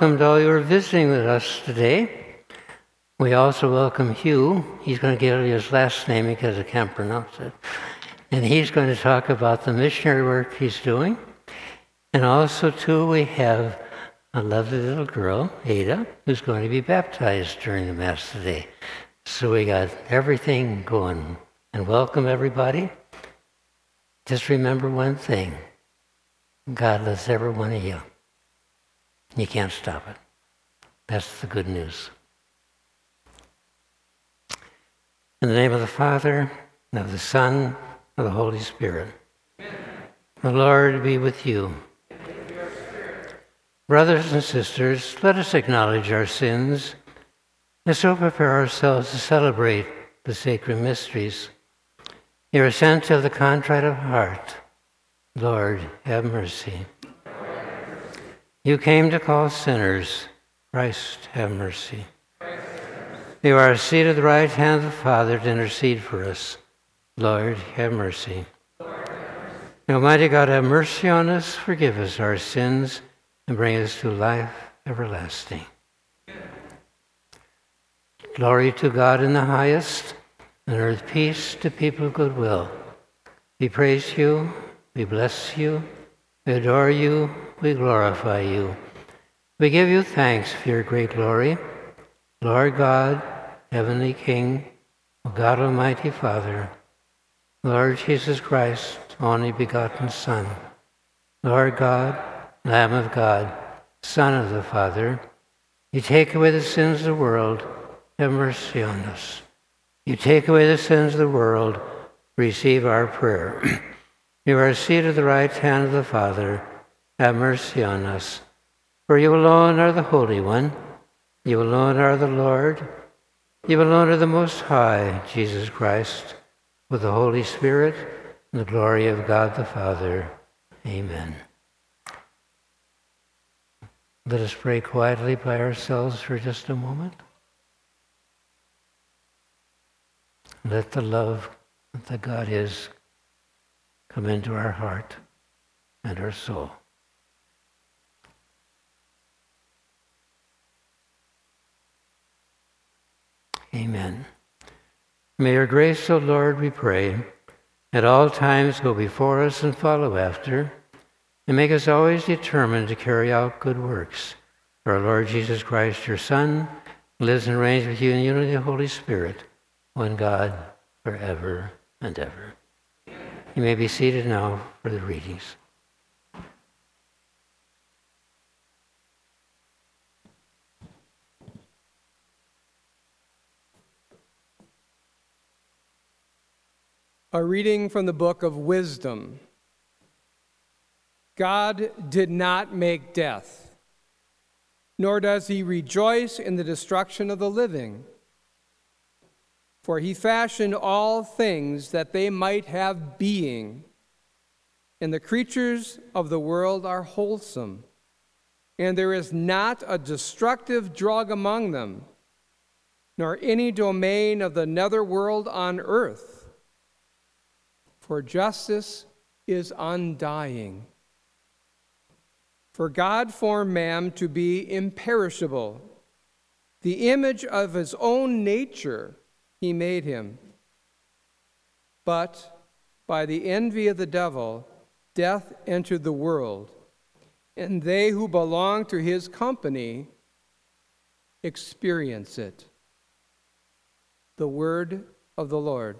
welcome to all you who are visiting with us today. We also welcome Hugh. He's going to give you his last name because I can't pronounce it. And he's going to talk about the missionary work he's doing. And also, too, we have a lovely little girl, Ada, who's going to be baptized during the Mass today. So we got everything going. And welcome, everybody. Just remember one thing. God loves every one of you. You can't stop it. That's the good news. In the name of the Father, and of the Son, and of the Holy Spirit. Amen. The Lord be with you. And with your spirit. Brothers and sisters, let us acknowledge our sins and so prepare ourselves to celebrate the sacred mysteries. You are sent of the contrite of heart. Lord, have mercy. You came to call sinners. Christ, have mercy. You are seated at the right hand of the Father to intercede for us. Lord, have mercy. Almighty God, have mercy on us, forgive us our sins, and bring us to life everlasting. Glory to God in the highest, and earth peace to people of good will. We praise you, we bless you, we adore you, we glorify you. We give you thanks for your great glory. Lord God, Heavenly King, O God Almighty Father, Lord Jesus Christ, only begotten Son, Lord God, Lamb of God, Son of the Father, you take away the sins of the world, have mercy on us. You take away the sins of the world, receive our prayer. You are seated at the right hand of the Father, have mercy on us. For you alone are the Holy One, you alone are the Lord, you alone are the Most High, Jesus Christ, with the Holy Spirit and the glory of God the Father. Amen. Let us pray quietly by ourselves for just a moment. Let the love that God is come into our heart and our soul. Amen. May your grace, O Lord, we pray, at all times go before us and follow after, and make us always determined to carry out good works. For our Lord Jesus Christ, your Son, lives and reigns with you in unity of the Holy Spirit, one God, forever and ever. You may be seated now for the readings. A reading from the book of Wisdom. God did not make death, nor does he rejoice in the destruction of the living. For he fashioned all things that they might have being, and the creatures of the world are wholesome, and there is not a destructive drug among them, nor any domain of the netherworld on earth. For justice is undying. For God formed man to be imperishable. The image of his own nature he made him. But by the envy of the devil, death entered the world, and they who belong to his company experience it. The word of the Lord.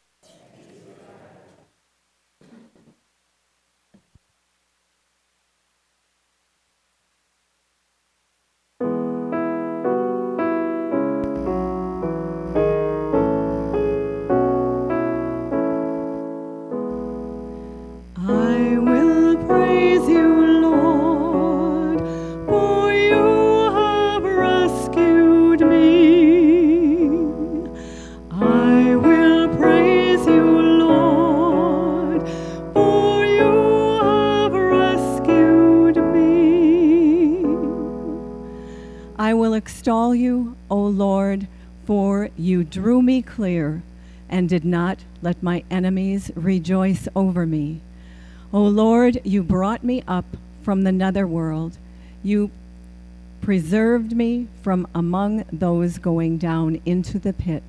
Extol you, O Lord, for you drew me clear and did not let my enemies rejoice over me. O Lord, you brought me up from the netherworld. You preserved me from among those going down into the pit.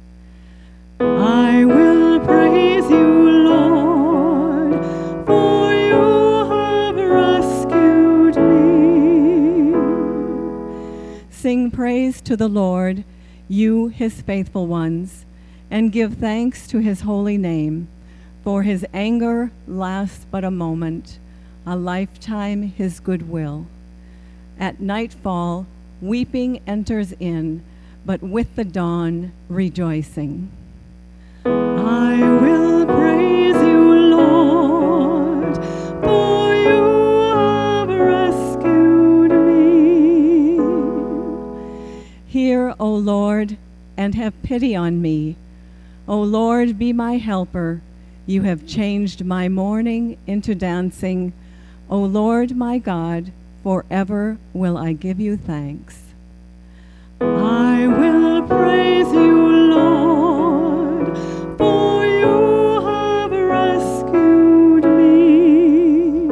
I will praise you, Lord, for you have rescued me. Sing praise to the Lord, you his faithful ones, and give thanks to his holy name. For his anger lasts but a moment, a lifetime his goodwill. At nightfall, weeping enters in, but with the dawn, rejoicing. I will praise you, Lord, for you have rescued me. Hear, O Lord, and have pity on me. O Lord, be my helper. You have changed my mourning into dancing. O Lord, my God, forever will I give you thanks. I will praise you, Lord, for you have rescued me.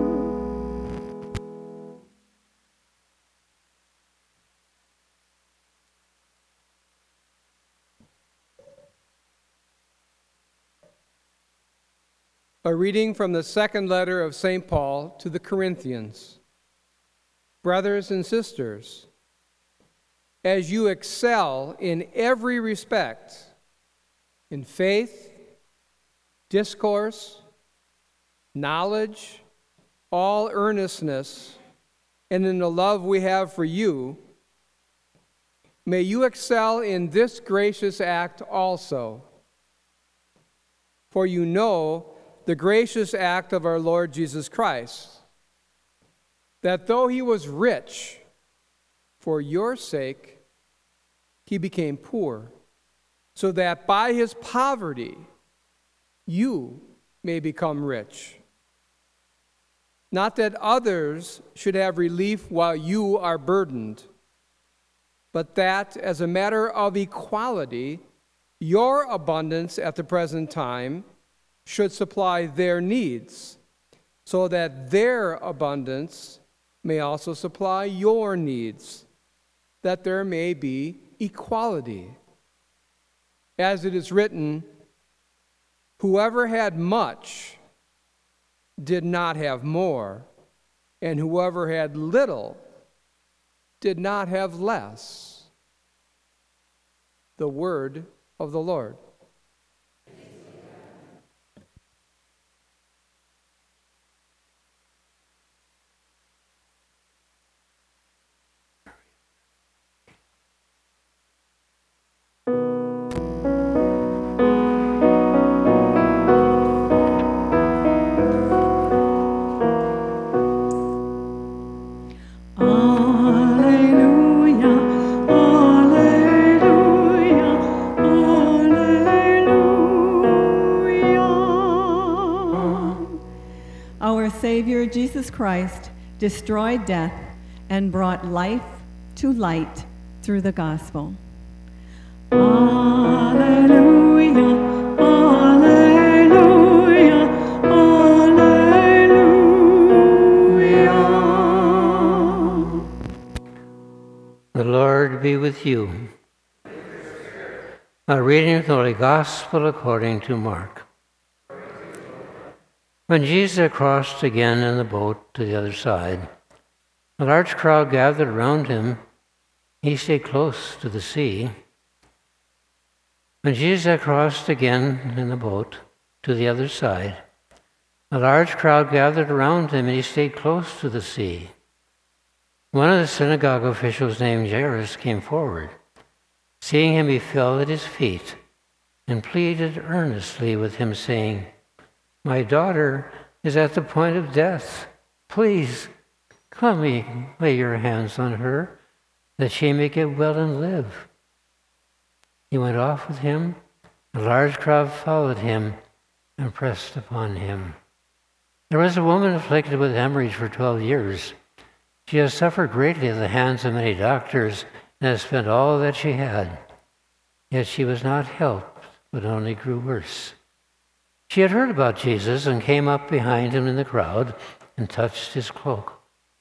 A reading from the second letter of St. Paul to the Corinthians. Brothers and sisters, as you excel in every respect, in faith, discourse, knowledge, all earnestness, and in the love we have for you, may you excel in this gracious act also. For you know the gracious act of our Lord Jesus Christ, that though he was rich, for your sake he became poor, so that by his poverty you may become rich. Not that others should have relief while you are burdened, but that as a matter of equality, your abundance at the present time should supply their needs, so that their abundance may also supply your needs, that there may be equality. As it is written, whoever had much did not have more, and whoever had little did not have less. The word of the Lord. Savior Jesus Christ destroyed death and brought life to light through the gospel. Alleluia, alleluia, alleluia. The Lord be with you. A reading of the Holy Gospel according to Mark. When Jesus crossed again in the boat to the other side, a large crowd gathered around him. He stayed close to the sea. When Jesus crossed again in the boat to the other side, a large crowd gathered around him, and he stayed close to the sea. One of the synagogue officials named Jairus came forward. Seeing him, he fell at his feet and pleaded earnestly with him, saying, "My daughter is at the point of death. Please, come lay your hands on her, that she may get well and live." He went off with him. A large crowd followed him and pressed upon him. There was a woman afflicted with hemorrhage for 12 years. She has suffered greatly at the hands of many doctors and has spent all that she had. Yet she was not helped, but only grew worse. She had heard about Jesus and came up behind him in the crowd and touched his cloak.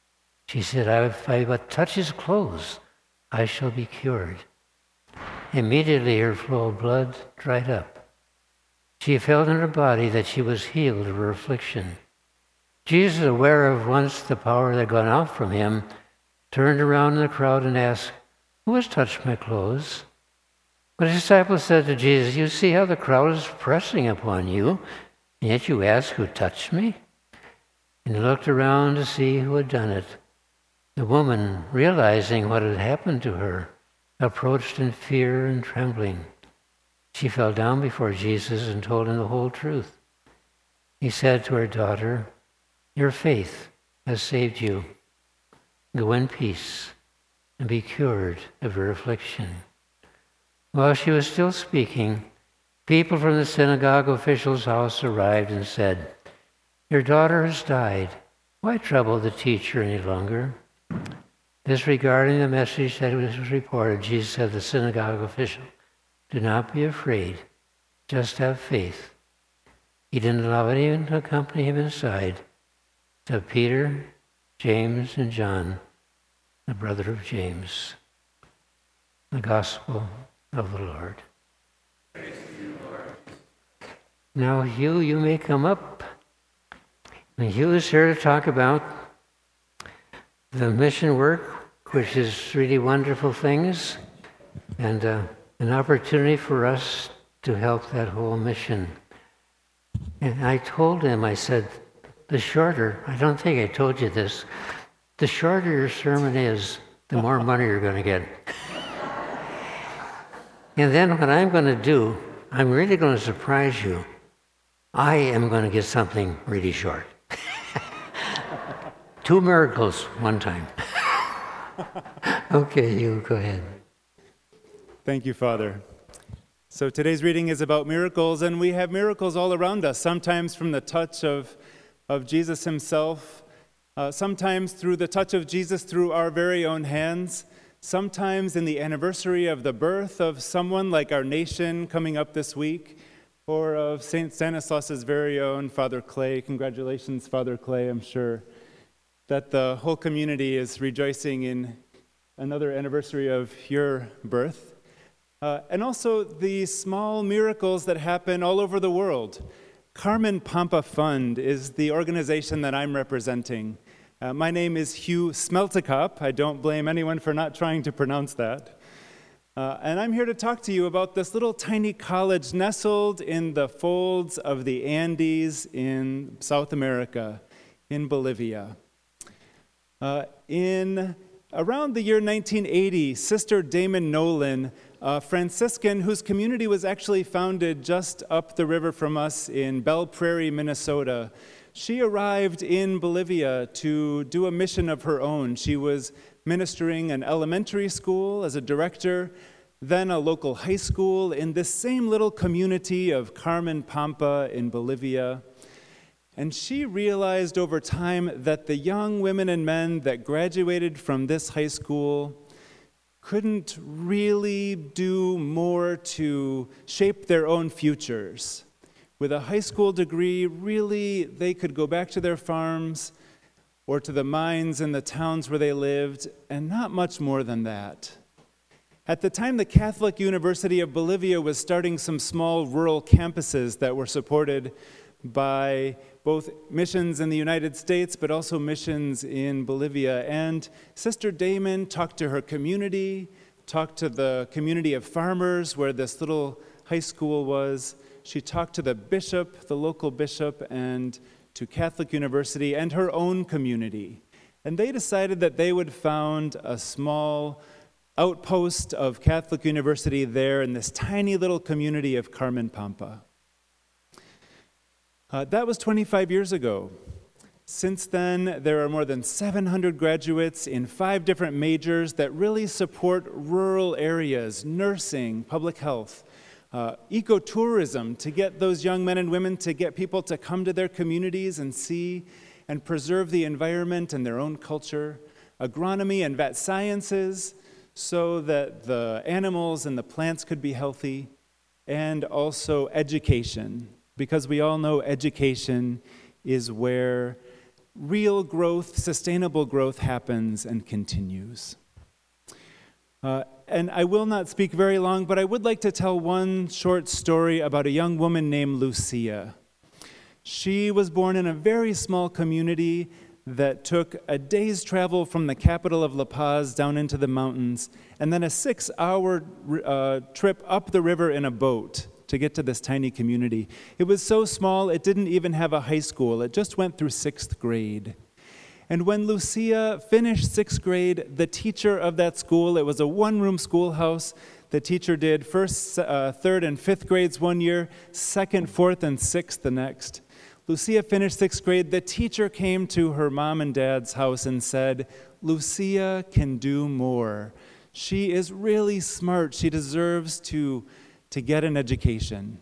She said, if I but touch his clothes, I shall be cured. Immediately her flow of blood dried up. She felt in her body that she was healed of her affliction. Jesus, aware of once the power that had gone out from him, turned around in the crowd and asked, "Who has touched my clothes?" But his disciples said to Jesus, "You see how the crowd is pressing upon you, and yet you ask, 'Who touched me?'" And he looked around to see who had done it. The woman, realizing what had happened to her, approached in fear and trembling. She fell down before Jesus and told him the whole truth. He said to her, "Daughter, your faith has saved you. Go in peace and be cured of your affliction." While she was still speaking, people from the synagogue official's house arrived and said, "Your daughter has died. Why trouble the teacher any longer?" Disregarding the message that was reported, Jesus said to the synagogue official, "Do not be afraid, just have faith." He didn't allow anyone to accompany him inside, except Peter, James, and John, the brother of James. The Gospel of the Lord. Praise to you, Lord. Now, Hugh, you may come up. And Hugh is here to talk about the mission work, which is really wonderful things, and an opportunity for us to help that whole mission. And I told him, I said, the shorter, I don't think I told you this, the shorter your sermon is, the more money you're going to get. And then what I'm going to do, I'm really going to surprise you. I am going to get something really short. 2 miracles one time. Okay, you go ahead. Thank you, Father. So today's reading is about miracles, and we have miracles all around us, sometimes from the touch of Jesus himself, sometimes through the touch of Jesus through our very own hands, sometimes in the anniversary of the birth of someone like our nation coming up this week, or of St. Stanislaus's very own Father Clay. Congratulations, Father Clay. I'm sure that the whole community is rejoicing in another anniversary of your birth. And also the small miracles that happen all over the world. Carmen Pampa Fund is the organization that I'm representing. My name is Hugh Smeltekop. I don't blame anyone for not trying to pronounce that. And I'm here to talk to you about this little tiny college nestled in the folds of the Andes in South America, in Bolivia. In around the year 1980, Sister Damon Nolan, a Franciscan whose community was actually founded just up the river from us in Belle Prairie, Minnesota, she arrived in Bolivia to do a mission of her own. She was ministering an elementary school as a director, then a local high school in this same little community of Carmen Pampa in Bolivia. And she realized over time that the young women and men that graduated from this high school couldn't really do more to shape their own futures. With a high school degree, really, they could go back to their farms or to the mines in the towns where they lived, and not much more than that. At the time, the Catholic University of Bolivia was starting some small rural campuses that were supported by both missions in the United States, but also missions in Bolivia. And Sister Damon talked to her community, talked to the community of farmers where this little high school was. She talked to the bishop, the local bishop, and to Catholic University and her own community. And they decided that they would found a small outpost of Catholic University there in this tiny little community of Carmen Pampa. That was 25 years ago. Since then, there are more than 700 graduates in 5 different majors that really support rural areas, nursing, public health, ecotourism, to get those young men and women, to get people to come to their communities and see and preserve the environment and their own culture, agronomy and vet sciences, so that the animals and the plants could be healthy, and also education, because we all know education is where real growth, sustainable growth happens and continues. And I will not speak very long, but I would like to tell one short story about a young woman named Lucia. She was born in a very small community that took a day's travel from the capital of La Paz down into the mountains, and then a 6-hour trip up the river in a boat to get to this tiny community. It was so small, it didn't even have a high school. It just went through 6th grade. And when Lucia finished 6th grade, the teacher of that school, it was a one-room schoolhouse, the teacher did 1st, 3rd, and 5th grades one year, 2nd, 4th, and 6th the next. Lucia finished 6th grade. The teacher came to her mom and dad's house and said, "Lucia can do more. She is really smart. She deserves to get an education."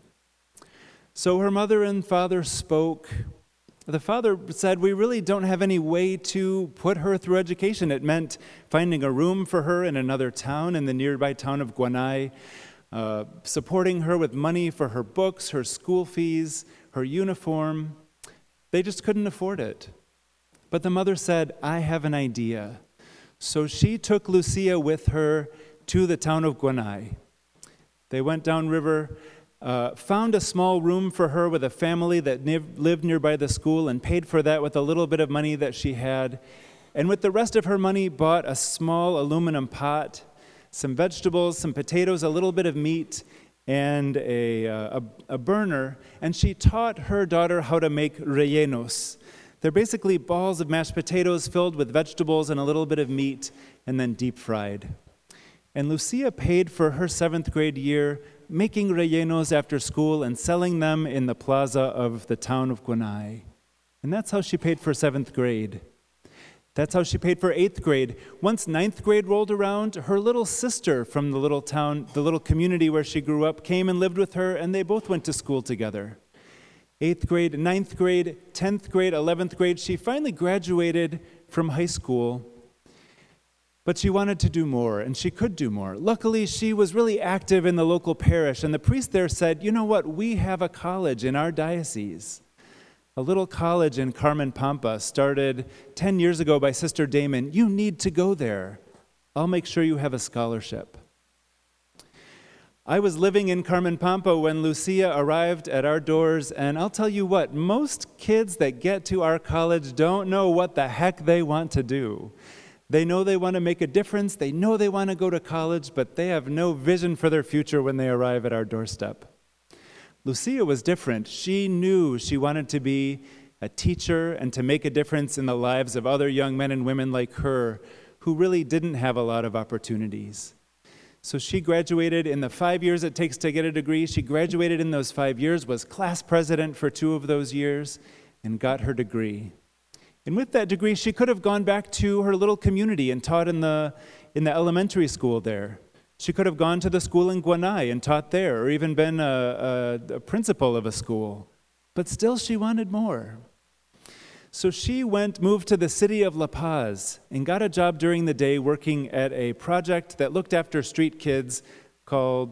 So her mother and father spoke. The father said, "We really don't have any way to put her through education." It meant finding a room for her in another town, in the nearby town of Guanay, supporting her with money for her books, her school fees, her uniform. They just couldn't afford it. But the mother said, "I have an idea." So she took Lucia with her to the town of Guanay. They went downriver, found a small room for her with a family that lived nearby the school, and paid for that with a little bit of money that she had. And with the rest of her money, bought a small aluminum pot, some vegetables, some potatoes, a little bit of meat, and a burner, and she taught her daughter how to make rellenos. They're basically balls of mashed potatoes filled with vegetables and a little bit of meat, and then deep fried. And Lucia paid for her 7th grade year making rellenos after school and selling them in the plaza of the town of Guanay. And that's how she paid for 7th grade. That's how she paid for 8th grade. Once 9th grade rolled around, her little sister from the little town, the little community where she grew up, came and lived with her, and they both went to school together. 8th grade, 9th grade, 10th grade, 11th grade, she finally graduated from high school, but she wanted to do more, and she could do more. Luckily, she was really active in the local parish, and the priest there said, "You know what, we have a college in our diocese." A little college in Carmen Pampa, started 10 years ago by Sister Damon. "You need to go there. I'll make sure you have a scholarship." I was living in Carmen Pampa when Lucia arrived at our doors, and I'll tell you what, most kids that get to our college don't know what the heck they want to do. They know they want to make a difference, they know they want to go to college, but they have no vision for their future when they arrive at our doorstep. Lucia was different. She knew she wanted to be a teacher and to make a difference in the lives of other young men and women like her who really didn't have a lot of opportunities. So she graduated in the 5 years it takes to get a degree. She graduated in those 5 years, was class president for 2 of those years, and got her degree. And with that degree, she could have gone back to her little community and taught in the elementary school there. She could have gone to the school in Guanay and taught there, or even been a principal of a school. But still, she wanted more. So she moved to the city of La Paz and got a job during the day working at a project that looked after street kids called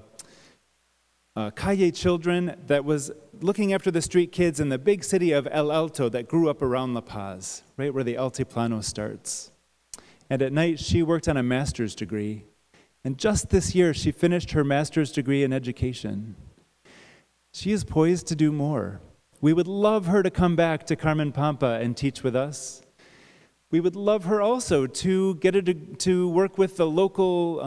Calle Children, that was looking after the street kids in the big city of El Alto that grew up around La Paz, right where the Altiplano starts. And at night, she worked on a master's degree. And just this year, she finished her master's degree in education. She is poised to do more. We would love her to come back to Carmen Pampa and teach with us. We would love her also to get to work with the local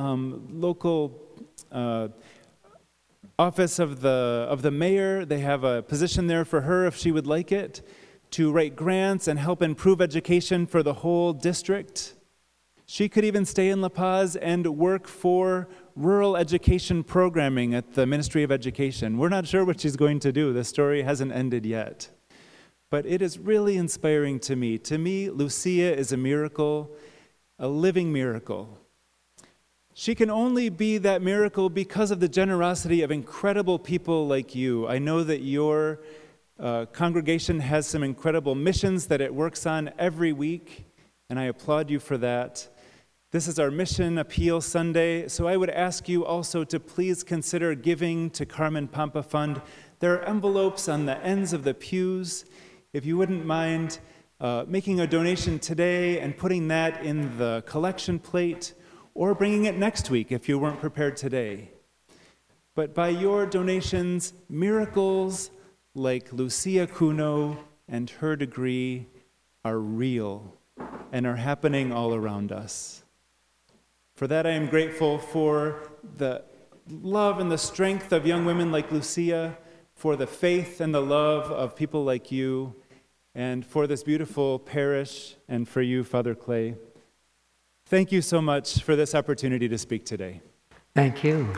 office of the mayor. They have a position there for her if she would like it, to write grants and help improve education for the whole district. She could even stay in La Paz and work for rural education programming at the Ministry of Education. We're not sure what she's going to do. The story hasn't ended yet. But it is really inspiring to me. To me, Lucia is a miracle, a living miracle. She can only be that miracle because of the generosity of incredible people like you. I know that your congregation has some incredible missions that it works on every week, and I applaud you for that. This is our Mission Appeal Sunday, so I would ask you also to please consider giving to Carmen Pampa Fund. There are envelopes on the ends of the pews. If you wouldn't mind making a donation today and putting that in the collection plate, or bringing it next week if you weren't prepared today. But by your donations, miracles like Lucia Cuno and her degree are real and are happening all around us. For that, I am grateful for the love and the strength of young women like Lucia, for the faith and the love of people like you, and for this beautiful parish, and for you, Father Clay. Thank you so much for this opportunity to speak today. Thank you.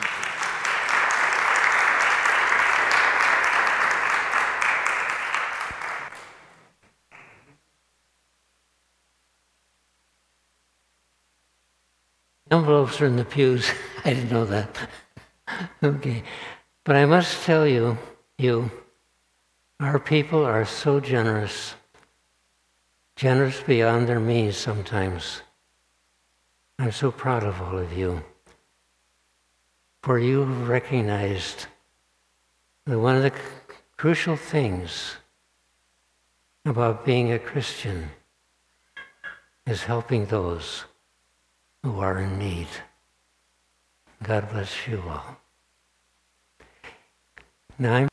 Envelopes are in the pews. I didn't know that. Okay. But I must tell you, our people are so generous beyond their means sometimes. I'm so proud of all of you. For you have recognized that one of the crucial things about being a Christian is helping those who are in need. God bless you all. Now I'm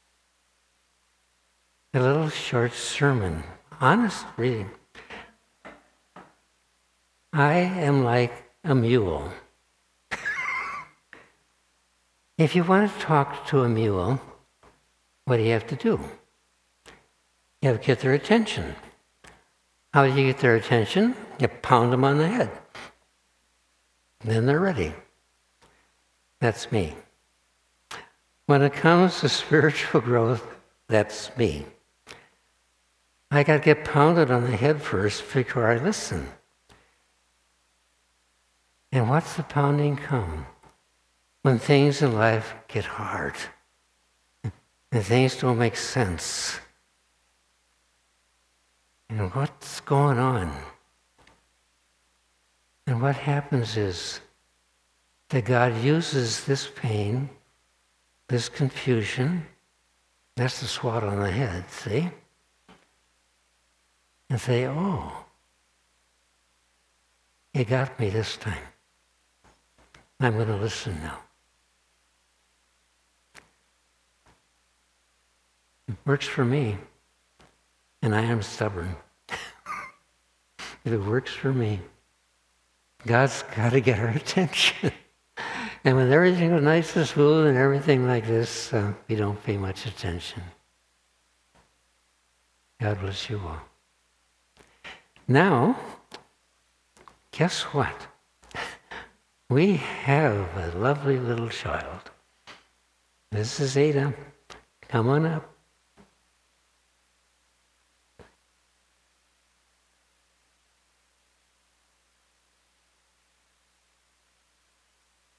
a little short sermon, honest reading. I am like a mule. If you want to talk to a mule, what do you have to do? You have to get their attention. How do you get their attention? You pound them on the head. Then they're ready. That's me. When it comes to spiritual growth, that's me. I got to get pounded on the head first before I listen. And what's the pounding come? When things in life get hard and things don't make sense. And what's going on? And what happens is that God uses this pain, this confusion, that's the swat on the head, see? And say, oh, you got me this time. I'm going to listen now. It works for me, and I am stubborn. If it works for me, God's got to get our attention. And when everything is nice and smooth and everything like this, we don't pay much attention. God bless you all. Now, guess what? We have a lovely little child. This is Ada. Come on up.